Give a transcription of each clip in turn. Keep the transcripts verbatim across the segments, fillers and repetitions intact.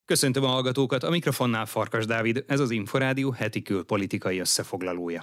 Köszöntöm a hallgatókat, a mikrofonnál Farkas Dávid, ez az Inforádió heti külpolitikai összefoglalója.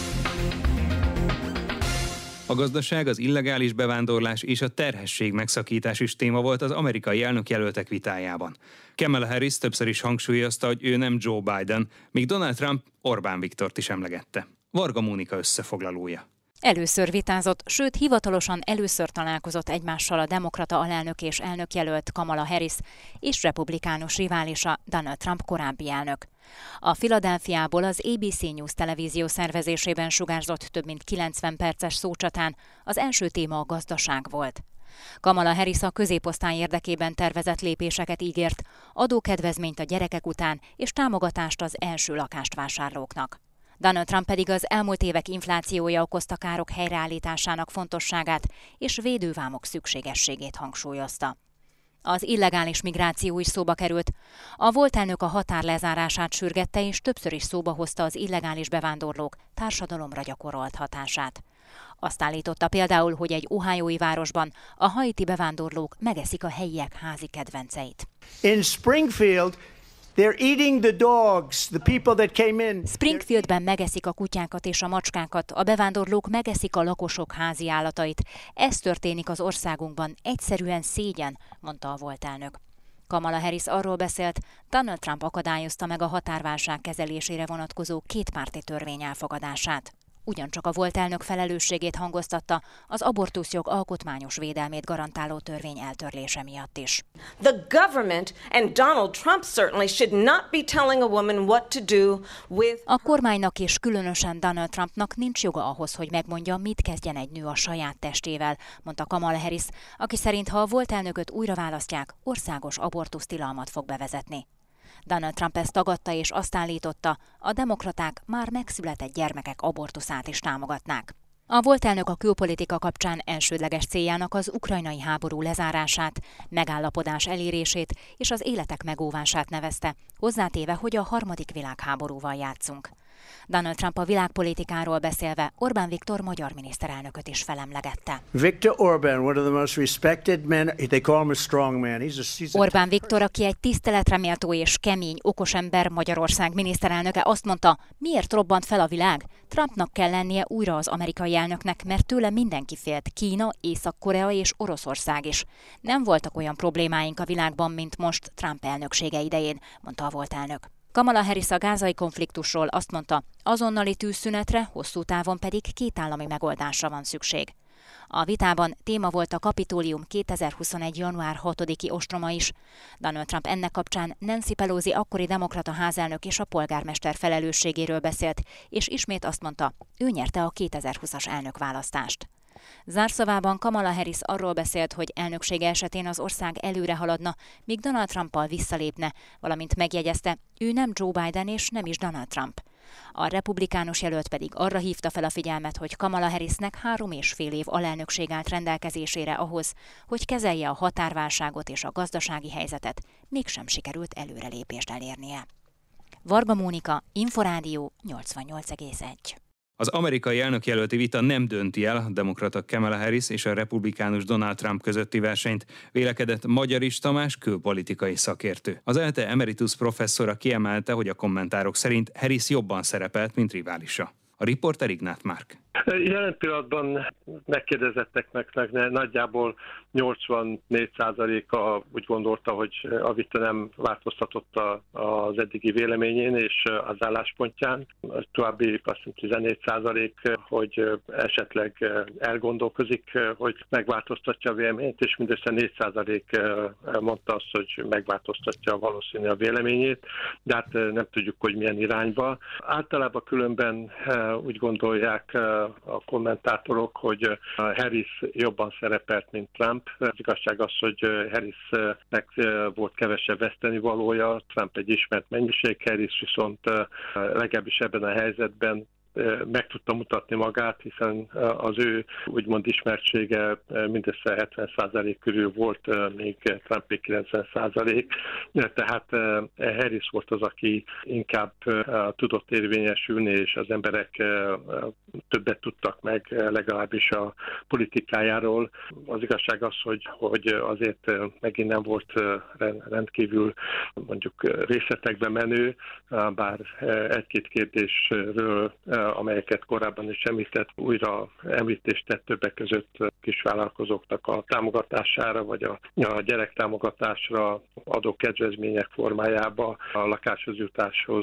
A gazdaság, az illegális bevándorlás és a terhesség megszakítás is téma volt az amerikai elnökjelöltek vitájában. Kamala Harris többször is hangsúlyozta, hogy ő nem Joe Biden, míg Donald Trump Orbán Viktort is emlegette. Varga Mónika összefoglalója. Először vitázott, sőt hivatalosan először találkozott egymással a demokrata alelnök és elnökjelölt Kamala Harris és republikánus riválisa Donald Trump korábbi elnök. A Philadelphiából az á bé cé News televízió szervezésében sugárzott több mint kilencven perces szócsatán az első téma a gazdaság volt. Kamala Harris a középosztály érdekében tervezett lépéseket ígért, adókedvezményt a gyerekek után és támogatást az első lakást vásárlóknak. Donald Trump pedig az elmúlt évek inflációja okozta károk helyreállításának fontosságát és védővámok szükségességét hangsúlyozta. Az illegális migráció is szóba került. A volt elnök a határ lezárását sürgette és többször is szóba hozta az illegális bevándorlók társadalomra gyakorolt hatását. Azt állította például, hogy egy ohiói városban a haiti bevándorlók megeszik a helyiek házi kedvenceit. In Springfield, they're eating the dogs, the people that came in. Springfieldben megeszik a kutyákat és a macskákat, a bevándorlók megeszik a lakosok házi állatait. Ez történik az országunkban, egyszerűen szégyen, mondta a volt elnök. Kamala Harris arról beszélt, Donald Trump akadályozta meg a határválság kezelésére vonatkozó kétpárti törvény elfogadását. Ugyancsak a volt elnök felelősségét hangoztatta az abortuszjog alkotmányos védelmét garantáló törvény eltörlése miatt is. The government and Donald Trump certainly should not be telling a woman what to do with. A kormánynak és különösen Donald Trumpnak nincs joga ahhoz, hogy megmondja, mit kezdjen egy nő a saját testével, mondta Kamala Harris, aki szerint, ha a volt elnököt újra választják, országos abortusztilalmat fog bevezetni. Donald Trump ezt tagadta és azt állította, a demokraták már megszületett gyermekek abortuszát is támogatnák. A volt elnök a külpolitika kapcsán elsődleges céljának az ukrajnai háború lezárását, megállapodás elérését és az életek megóvását nevezte, hozzátéve, hogy a harmadik világháborúval játszunk. Donald Trump a világpolitikáról beszélve Orbán Viktor magyar miniszterelnököt is felemlegette. Viktor Orbán, one of the most respected men, they call him a strong man. He's a seasoned... Orbán Viktor, aki egy tiszteletre méltó és kemény, okos ember, Magyarország miniszterelnöke, azt mondta, miért robbant fel a világ? Trumpnak kell lennie újra az amerikai elnöknek, mert tőle mindenki félt, Kína, Észak-Korea és Oroszország is. Nem voltak olyan problémáink a világban, mint most Trump elnöksége idején, mondta a volt elnök. Kamala Harris a gázai konfliktusról azt mondta, azonnali tűzszünetre, hosszú távon pedig kétállami megoldásra van szükség. A vitában téma volt a Kapitólium kétezer-huszonegy. január hatodiki ostroma is. Donald Trump ennek kapcsán Nancy Pelosi akkori demokrata házelnök és a polgármester felelősségéről beszélt, és ismét azt mondta, ő nyerte a kétezer-húszas elnökválasztást. Zárszavában Kamala Harris arról beszélt, hogy elnöksége esetén az ország előre haladna, míg Donald Trumpal visszalépne, valamint megjegyezte, ő nem Joe Biden és nem is Donald Trump. A republikánus jelölt pedig arra hívta fel a figyelmet, hogy Kamala Harrisnek három és fél év alelnökség állt rendelkezésére ahhoz, hogy kezelje a határválságot és a gazdasági helyzetet, mégsem sikerült előrelépést elérnie. Varga Mónika, Inforádió nyolcvannyolc egész egy. Az amerikai elnökjelölti vita nem dönti el a demokrata Kamala Harris és a republikánus Donald Trump közötti versenyt, vélekedett Magyarics Tamás külpolitikai szakértő. Az e el té emeritus professzora kiemelte, hogy a kommentárok szerint Harris jobban szerepelt, mint riválisa. A riporter Ignát Márk. Jelen pillanatban megkérdezetteknek nagyjából nyolcvannégy százaléka úgy gondolta, hogy a vita nem változtatott az eddigi véleményén és az álláspontján. A további azt hiszem tizennégy százalék, hogy esetleg elgondolkozik, hogy megváltoztatja a véleményt, és mindössze négy százalék mondta azt, hogy megváltoztatja valószínű a véleményét, de hát nem tudjuk, hogy milyen irányba. Általában különben úgy gondolják a kommentátorok, hogy Harris jobban szerepelt, mint Trump. Az igazság az, hogy Harrisnek volt kevesebb vesztenivalója, Trump egy ismert mennyiség, Harris viszont legalábbis ebben a helyzetben meg tudta mutatni magát, hiszen az ő úgymond ismertsége mindössze hetven százalék körül volt, még Trumpé kilencven százalék. Tehát Harris volt az, aki inkább tudott érvényesülni, és az emberek többet tudtak meg legalábbis a politikájáról. Az igazság az, hogy, hogy azért megint nem volt rendkívül mondjuk részletekbe menő, bár egy-két kérdésről, amelyeket korábban is említett, újra említést tett többek között kisvállalkozóknak a támogatására, vagy a, a gyerektámogatásra adó kedvezmények formájába, a lakáshoz jutáshoz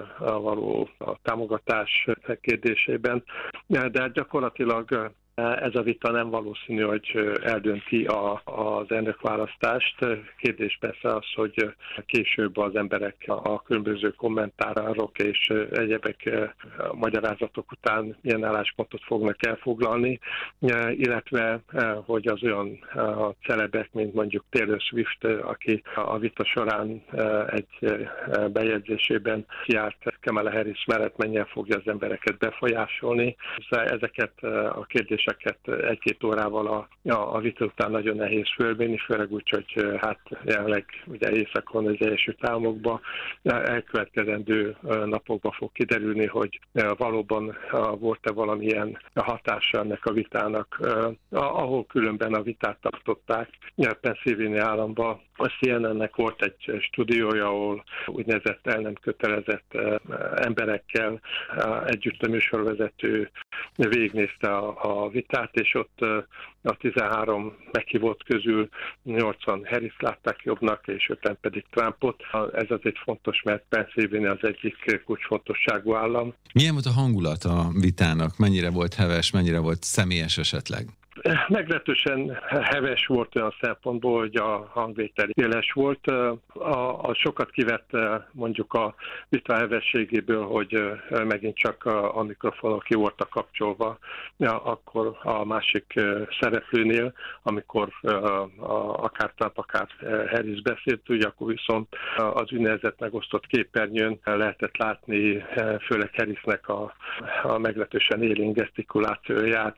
való a támogatás kérdésében. De gyakorlatilag ez a vita nem valószínű, hogy eldönti a, az elnökválasztást. Kérdés persze az, hogy később az emberek a különböző kommentárok és egyebek magyarázatok után milyen álláspontot fognak elfoglalni, illetve hogy az olyan celebek, mint mondjuk Taylor Swift, aki a vita során egy bejegyzésében kiállt Kamala Harris mellett, mennyien fogja az embereket befolyásolni. Ezeket a kérdéseket egy-két órával a, a, a vita után nagyon nehéz fölvenni, főleg úgy, hogy hát jelenleg ugye északon az Egyesült Államokban elkövetkezendő napokban fog kiderülni, hogy valóban volt-e valamilyen hatása ennek a vitának, ahol különben a vitát tartották. Pennsylvania államban a C N N-nek volt egy stúdiója, ahol úgynevezett el nem kötelezett emberekkel együtt a műsorvezető végignézte a, a vitát, és ott a tizenhárom meghívott közül nyolcan Harris látták jobbnak, és öten pedig Trumpot. Ez azért fontos, mert Pennsylvania az egyik kulcsfontosságú állam. Milyen volt a hangulat a vitának? Mennyire volt heves, mennyire volt személyes esetleg? Meglehetősen heves volt olyan szempontból, hogy a hangvétel éles volt. A, a sokat kivett mondjuk a vita hevességéből, hogy megint csak a, a mikrofonok ki voltak kapcsolva, akkor a másik szereplőnél, amikor a, akár Trump, akár Harris beszélt, ugye akkor viszont az úgynevezett megosztott képernyőn lehetett látni főleg Harrisnek a, a meglehetősen élénk gesztikulációját,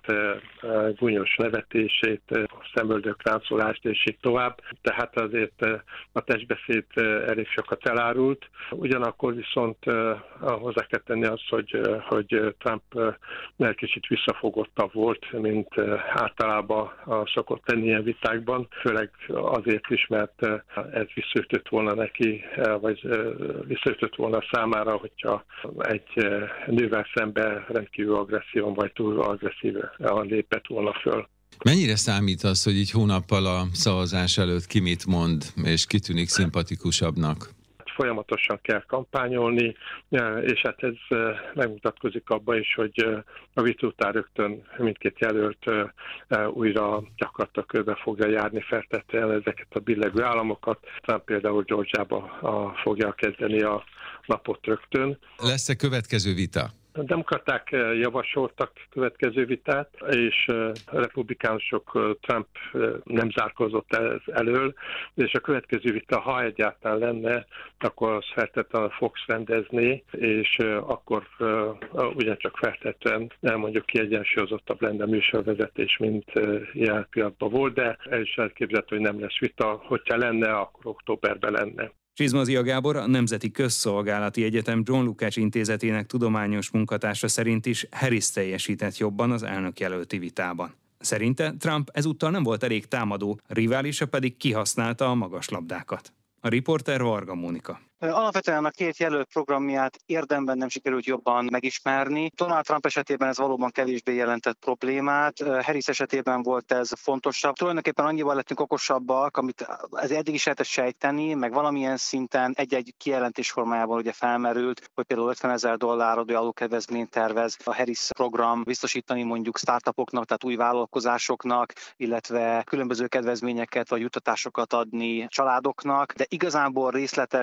gúnyos nevetését, szemöldök ráncolást, és így tovább. Tehát azért a testbeszéd elég sokat elárult. Ugyanakkor viszont hozzá kell tenni azt, hogy, hogy Trump egy kicsit visszafogottabb volt, mint általában szokott tenni ilyen vitákban, főleg azért is, mert ez visszaütött volna neki, vagy visszaütött volna számára, hogyha egy nővel szemben rendkívül agresszívan vagy túl agresszívan lépett volna föl. Mennyire számít az, hogy így hónappal a szavazás előtt ki mit mond, és kitűnik szimpatikusabbnak? Folyamatosan kell kampányolni, és hát ez megmutatkozik abban is, hogy a vita után rögtön mindkét jelölt újra gyakorlatilag körbe fogja járni, feltette el ezeket a billegő államokat. Trump például Georgiába fogja kezdeni a napot rögtön. Lesz-e következő vita? A demokraták javasoltak következő vitát, és a republikánusok Trump nem zárkózott ez elől, és a következő vita, ha egyáltalán lenne, akkor az feltétlenül Fox rendezné, és akkor ugyancsak feltétlenül mondjuk kiegyensúlyozottabb lenne a műsorvezetés, mint ilyen pillanatban volt, de el is elképzelhető, hogy nem lesz vita, hogyha lenne, akkor októberben lenne. Csizmazia Gábor, a Nemzeti Közszolgálati Egyetem John Lukács Intézetének tudományos munkatársa szerint is Harris teljesített jobban az elnökjelölti vitában. Szerinte Trump ezúttal nem volt elég támadó, riválisa pedig kihasználta a magaslabdákat. A riporter Varga Mónika. Alapvetően a két jelölt programját érdemben nem sikerült jobban megismerni. Donald Trump esetében ez valóban kevésbé jelentett problémát, Harris esetében volt ez fontosabb. Tulajdonképpen annyival lettünk okosabbak, amit ez eddig is lehetett sejteni, meg valamilyen szinten egy-egy kijelentés formájában ugye felmerült, hogy például ötvenezer dollár adókedvezményt tervez a Harris program biztosítani mondjuk startupoknak, tehát új vállalkozásoknak, illetve különböző kedvezményeket vagy juttatásokat adni családoknak, de igazából részletes program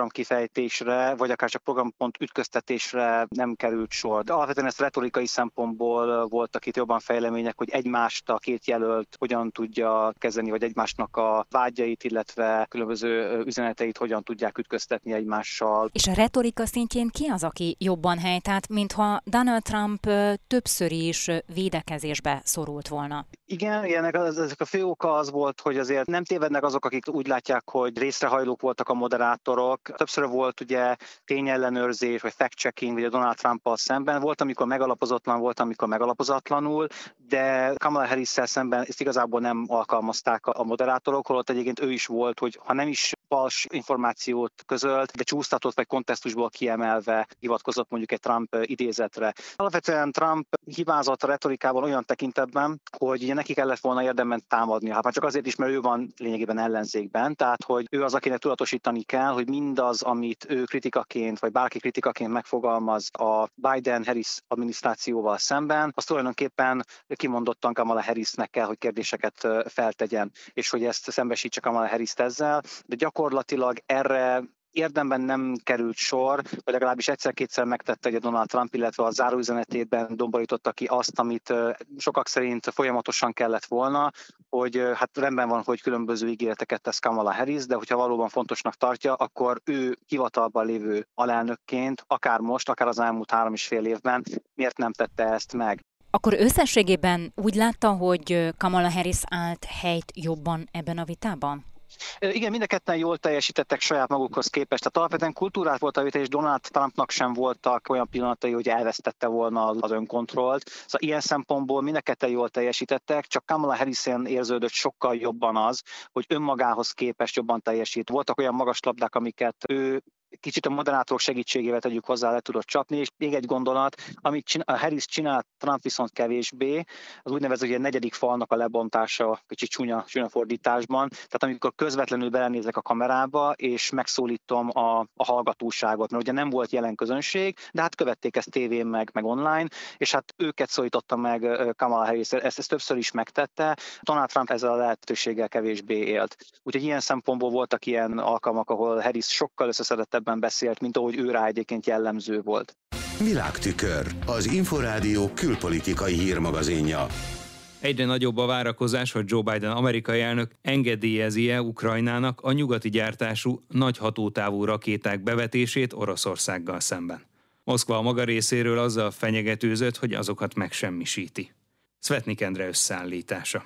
programkifejtésre, vagy akár csak programpont ütköztetésre nem került sor. De alapvetően ezt retorikai szempontból voltak itt jobban fejlemények, hogy egymást a két jelölt hogyan tudja kezelni, vagy egymásnak a vágyait, illetve különböző üzeneteit hogyan tudják ütköztetni egymással. És a retorika szintjén ki az, aki jobban helytált, mintha Donald Trump többször is védekezésbe szorult volna? Igen, ilyenek, ezek a fő oka az volt, hogy azért nem tévednek azok, akik úgy látják, hogy részrehajlók voltak a moderátorok. Többször volt ugye tényellenőrzés, vagy fact-checking, ugye Donald Trumppal szemben. Volt, amikor megalapozatlan, volt, amikor megalapozatlanul, de Kamala Harrisszel szemben ezt igazából nem alkalmazták a moderátorok, holott egyébként ő is volt, hogy ha nem is fals információt közölt, de csúsztatott vagy kontextusból kiemelve hivatkozott mondjuk egy Trump idézetre. Alapvetően Trump hibázott a retorikában olyan tekintetben, hogy ugye neki kellett volna érdemben támadnia. Hát már csak azért is, mert ő van lényegében ellenzékben, tehát hogy ő az, akinek tudatosítani kell, hogy mindaz, amit ő kritikaként, vagy bárki kritikaként megfogalmaz a Biden-Harris adminisztrációval szemben, az tulajdonképpen kimondottan Kamala Harrisnek kell, hogy kérdéseket feltegyen, és hogy ezt szembesítse Kamala Harrist ezzel, de gyakorlatilag erre érdemben nem került sor, vagy legalábbis egyszer-kétszer megtette ugye Donald Trump, illetve a záróüzenetében domborította ki azt, amit sokak szerint folyamatosan kellett volna, hogy hát rendben van, hogy különböző ígéreteket tesz Kamala Harris, de hogyha valóban fontosnak tartja, akkor ő hivatalban lévő alelnökként, akár most, akár az elmúlt három és fél évben miért nem tette ezt meg. Akkor összességében úgy látta, hogy Kamala Harris állt helyt jobban ebben a vitában? Igen, mind a ketten jól teljesítettek saját magukhoz képest. Tehát alapvetően kultúrát volt a vita, és Donald Trumpnak sem voltak olyan pillanatai, hogy elvesztette volna az önkontrollt. Szóval ilyen szempontból mind a ketten jól teljesítettek, csak Kamala Harrisen érződött sokkal jobban az, hogy önmagához képest jobban teljesít. Voltak olyan magas labdák, amiket ő kicsit a moderátorok segítségével tegyük hozzá, le tudott csapni, és még egy gondolat, amit csinál, Harris csinált, Trump viszont kevésbé, az úgynevezett ugye a negyedik falnak a lebontása, kicsit csúnya, csúnya fordításban, tehát amikor közvetlenül belenézek a kamerába, és megszólítom a, a hallgatóságot, mert ugye nem volt jelen közönség, de hát követték ezt tévén meg, meg online, és hát őket szólította meg Kamala Harris, ezt, ezt többször is megtette, Donald Trump ezzel a lehetőséggel kevésbé élt. Úgyhogy ilyen szempontból voltak ilyen alkalmak, ahol Harris sokkal összeszedettebben beszélt, mint ahogy ő rá egyébként jellemző volt. Világtükör, az Inforádió külpolitikai hírmagazinja. Egyre nagyobb a várakozás, hogy Joe Biden amerikai elnök engedélyezi-e Ukrajnának a nyugati gyártású nagy hatótávú rakéták bevetését Oroszországgal szemben. Moszkva a maga részéről azzal fenyegetőzött, hogy azokat megsemmisíti. Szvetnik Endre összeállítása.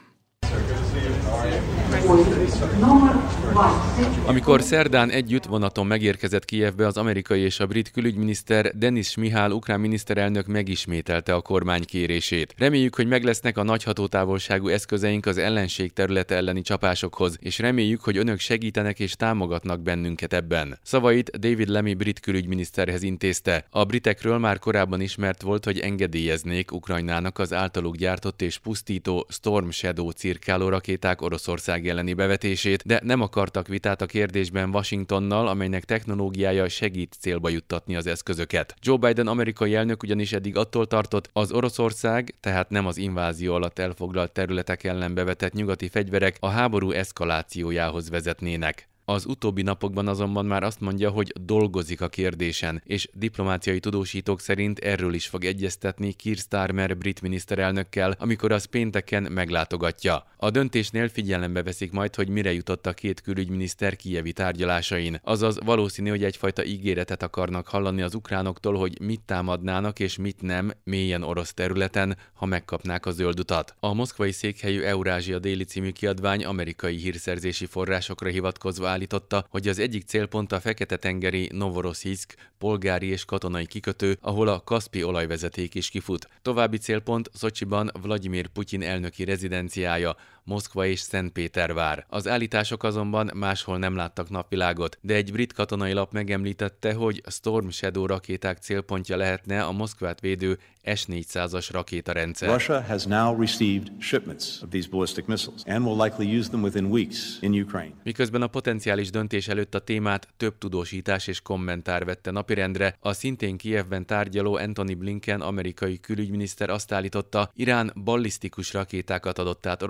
Amikor szerdán együtt vonaton megérkezett Kijevbe az amerikai és a brit külügyminiszter, Denis Shmyhal ukrán miniszterelnök megismételte a kormány kérését. Reméljük, hogy meglesznek a nagy hatótávolságú eszközeink az ellenség területe elleni csapásokhoz, és reméljük, hogy önök segítenek és támogatnak bennünket ebben. Szavait David Lammy brit külügyminiszterhez intézte. A britekről már korábban ismert volt, hogy engedélyeznék Ukrajnának az általuk gyártott és pusztító Storm Shadow cirkáló rakéták Oroszország elleni bevetését, de nem akartak vitát a kérdésben Washingtonnal, amelynek technológiája segít célba juttatni az eszközöket. Joe Biden amerikai elnök ugyanis eddig attól tartott, az Oroszország, tehát nem az invázió alatt elfoglalt területek ellen bevetett nyugati fegyverek a háború eszkalációjához vezetnének. Az utóbbi napokban azonban már azt mondja, hogy dolgozik a kérdésen, és diplomáciai tudósítók szerint erről is fog egyeztetni Keir Starmer brit miniszterelnökkel, amikor az pénteken meglátogatja. A döntésnél figyelembe veszik majd, hogy mire jutott a két külügyminiszter kijevi tárgyalásain. Azaz valószínű, hogy egyfajta ígéretet akarnak hallani az ukránoktól, hogy mit támadnának és mit nem mélyen orosz területen, ha megkapnák a zöld utat. A moszkvai székhelyű Eurázsia Déli című kiadvány amerikai hírszerzési forrásokra hivatkozva állította, hogy az egyik célpont a Fekete-tengeri Novorossziszk polgári és katonai kikötő, ahol a Kaszpi olajvezeték is kifut. További célpont Szocsiban Vladimir Putyin elnöki rezidenciája, Moszkva és Szentpétervár. Az állítások azonban máshol nem láttak napvilágot, de egy brit katonai lap megemlítette, hogy Storm Shadow rakéták célpontja lehetne a Moszkvát védő S négyszázas rakétarendszer. Russia has now received shipments of these ballistic missiles and will likely use them within weeks in Ukraine. Miközben a potenciális döntés előtt a témát több tudósítás és kommentár vette napirendre, a szintén Kijevben tárgyaló Antony Blinken amerikai külügyminiszter azt állította, Irán ballisztikus rakétákat adott át Oroszország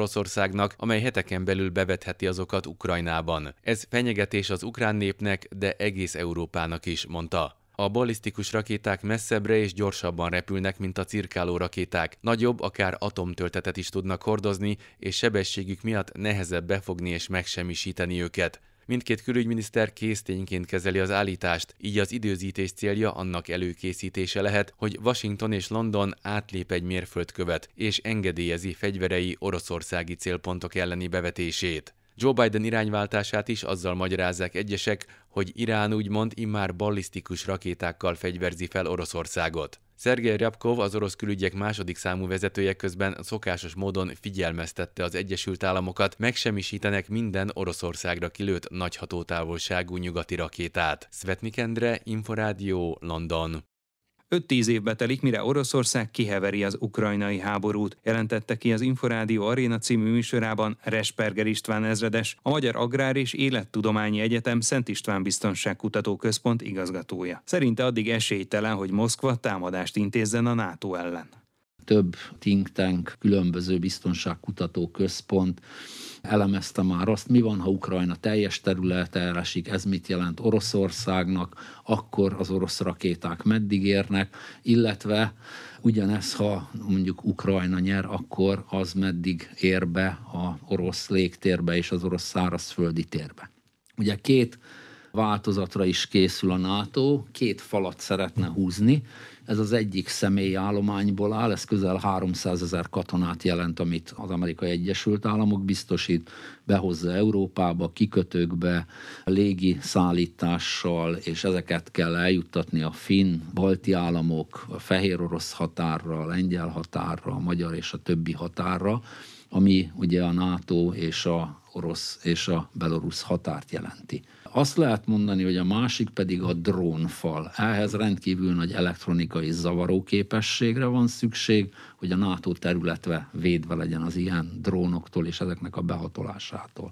Oroszországnak, amely heteken belül bevetheti azokat Ukrajnában. Ez fenyegetés az ukrán népnek, de egész Európának is, mondta. A ballisztikus rakéták messzebbre és gyorsabban repülnek, mint a cirkáló rakéták. Nagyobb, akár atomtöltetet is tudnak hordozni, és sebességük miatt nehezebb befogni és megsemmisíteni őket. Mindkét külügyminiszter késztényként kezeli az állítást, így az időzítés célja annak előkészítése lehet, hogy Washington és London átlép egy mérföldkövet, és engedélyezi fegyverei oroszországi célpontok elleni bevetését. Joe Biden irányváltását is azzal magyarázzák egyesek, hogy Irán úgymond immár ballisztikus rakétákkal fegyverzi fel Oroszországot. Szergej Ryabkov, az orosz külügyek második számú vezetője közben szokásos módon figyelmeztette az Egyesült Államokat, megsemmisítenek minden Oroszországra kilőtt nagy hatótávolságú nyugati rakétát. Szvetnik Endre, Inforádió, London. öt-tíz évbe telik, mire Oroszország kiheveri az ukrajnai háborút, jelentette ki az Inforádió Aréna című műsorában Resperger István ezredes, a Magyar Agrár és Élettudományi Egyetem Szent István Biztonságkutató Központ igazgatója. Szerinte addig esélytelen, hogy Moszkva támadást intézzen a NATO ellen. Több think tank, különböző biztonságkutató központ elemezte már azt, mi van, ha Ukrajna teljes területe elesik, ez mit jelent Oroszországnak, akkor az orosz rakéták meddig érnek, illetve ugyanez, ha mondjuk Ukrajna nyer, akkor az meddig ér be az orosz légtérbe és az orosz szárazföldi térbe. Ugye két változatra is készül a NATO, két falat szeretne húzni. Ez az egyik személyállományból áll, ez közel háromszázezer katonát jelent, amit az Amerikai Egyesült Államok biztosít, behozza Európába, kikötőkbe, légi szállítással, és ezeket kell eljuttatni a finn, balti államok, a fehér orosz határra, a lengyel határra, a magyar és a többi határra, ami ugye a NATO és a orosz és a belorusz határt jelenti. Azt lehet mondani, hogy a másik pedig a drónfal. Ehhez rendkívül nagy elektronikai zavaróképességre van szükség, hogy a NATO területe védve legyen az ilyen drónoktól és ezeknek a behatolásától.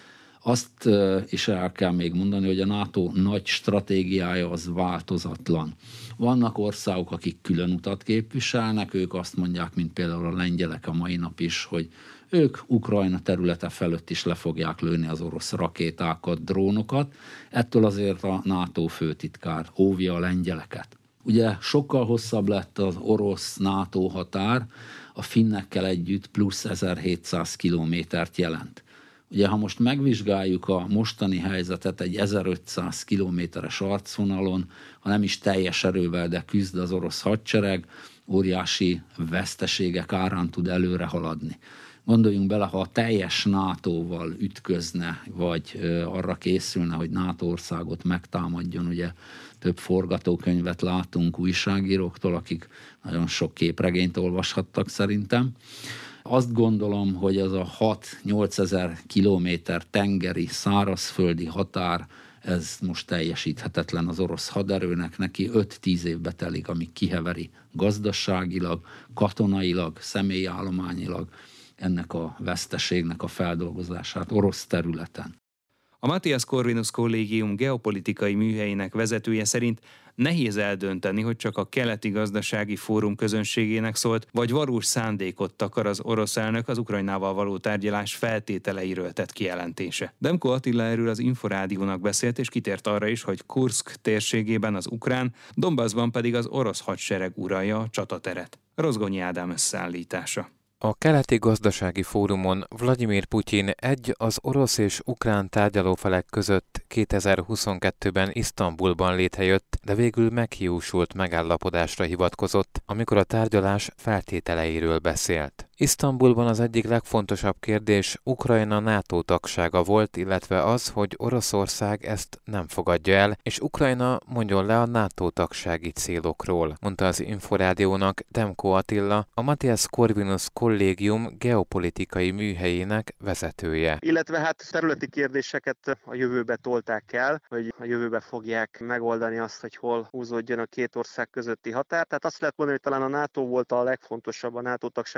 Azt is el kell még mondani, hogy a NATO nagy stratégiája az változatlan. Vannak országok, akik külön utat képviselnek, ők azt mondják, mint például a lengyelek a mai nap is, hogy ők Ukrajna területe felett is le fogják lőni az orosz rakétákat, drónokat. Ettől azért a NATO főtitkár óvja a lengyeleket. Ugye sokkal hosszabb lett az orosz-NATO határ, a finnekkel együtt plusz ezerhétszáz kilométert jelent. Ugye, ha most megvizsgáljuk a mostani helyzetet egy ezerötszáz kilométeres arcvonalon, ha nem is teljes erővel, de küzd az orosz hadsereg, óriási veszteségek árán tud előre haladni. Gondoljunk bele, ha a teljes nátóval ütközne, vagy arra készülne, hogy NATO országot megtámadjon, ugye több forgatókönyvet látunk újságíróktól, akik nagyon sok képregényt olvashattak szerintem. Azt gondolom, hogy az a hat-nyolc ezer kilométer tengeri, szárazföldi határ, ez most teljesíthetetlen az orosz haderőnek, neki öt-tíz évbe telik, amíg kiheveri gazdaságilag, katonailag, személyállományilag ennek a veszteségnek a feldolgozását orosz területen. A Matthias Corvinus Kollégium geopolitikai műhelyének vezetője szerint nehéz eldönteni, hogy csak a Keleti Gazdasági Fórum közönségének szólt, vagy valós szándékot takar az orosz elnök az Ukrajnával való tárgyalás feltételeiről tett kijelentése. Demko Attila erről az Inforádiónak beszélt, és kitért arra is, hogy Kurszk térségében az ukrán, Donbassban pedig az orosz hadsereg uralja a csatateret. Rozgonyi Ádám összeállítása. A Keleti Gazdasági Fórumon Vladimir Putyin egy az orosz és ukrán tárgyalófelek között kétezer-huszonkettőben Isztambulban létrejött, de végül meghiúsult megállapodásra hivatkozott, amikor a tárgyalás feltételeiről beszélt. Isztambulban az egyik legfontosabb kérdés Ukrajna NATO tagsága volt, illetve az, hogy Oroszország ezt nem fogadja el, és Ukrajna mondjon le a NATO tagsági célokról, mondta az Inforádiónak Demko Attila, a Matthias Corvinus Kollégium geopolitikai műhelyének vezetője. Illetve hát területi kérdéseket a jövőbe tolták el, hogy a jövőbe fogják megoldani azt, hogy hol húzódjon a két ország közötti határ. Tehát azt lehet mondani, hogy talán a NATO volt a legfontosabb, a NATO tagságról való lemondás.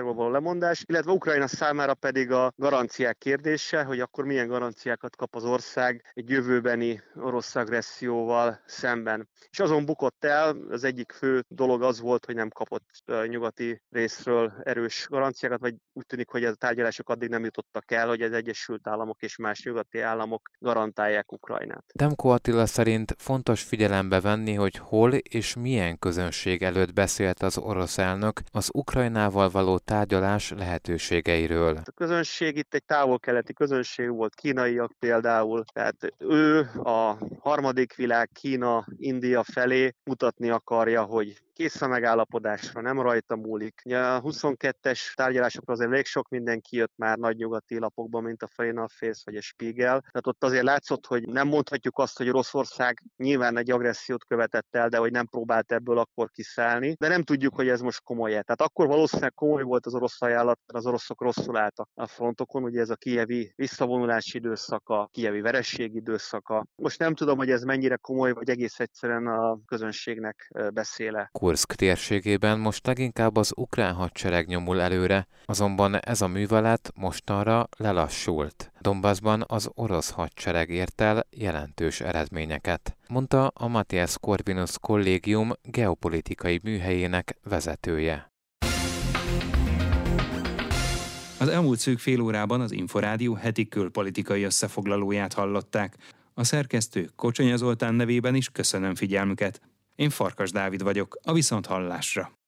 lemondás, illetve Ukrajna számára pedig a garanciák kérdése, hogy akkor milyen garanciákat kap az ország egy jövőbeni orosz agresszióval szemben. És azon bukott el, az egyik fő dolog az volt, hogy nem kapott nyugati részről erős garanciákat, vagy úgy tűnik, hogy a tárgyalások addig nem jutottak el, hogy az Egyesült Államok és más nyugati államok garantálják Ukrajnát. Demko Attila szerint fontos figyelembe venni, hogy hol és milyen közönség előtt beszélt az orosz elnök az Ukrajnával való tárgyalás lehetőségeiről. A közönség itt egy távol-keleti közönség volt, kínaiak például, tehát ő a harmadik világ, Kína, India felé mutatni akarja, hogy kész a megállapodásra, nem rajta múlik. Ugye a huszonkettes tárgyalásokra azért elég sok minden kijött már nagy nyugati lapokban, mint a Foreign Affairs vagy a Spiegel. Tehát ott azért látszott, hogy nem mondhatjuk azt, hogy Oroszország nyilván egy agressziót követett el, de hogy nem próbált ebből akkor kiszállni. De nem tudjuk, hogy ez most komoly-e. Tehát akkor valószínűleg komoly volt az orosz ajánlat, mert az oroszok rosszul álltak a frontokon, ugye ez a kijevi visszavonulási időszaka, kijevi vereség időszaka. Most nem tudom, hogy ez mennyire komoly, vagy egész egyszerűen a közönségnek beszéle. Kurszk térségében most leginkább az ukrán hadsereg nyomul előre, azonban ez a művelet mostanra lelassult. Donbassban az orosz hadsereg ért el jelentős eredményeket, mondta a Matthias Corvinus Kollégium geopolitikai műhelyének vezetője. Az elmúlt szűk fél órában az Inforádió heti külpolitikai összefoglalóját hallották. A szerkesztő Kocsonya Zoltán nevében is köszönöm figyelmüket. Én Farkas Dávid vagyok, a viszonthallásra.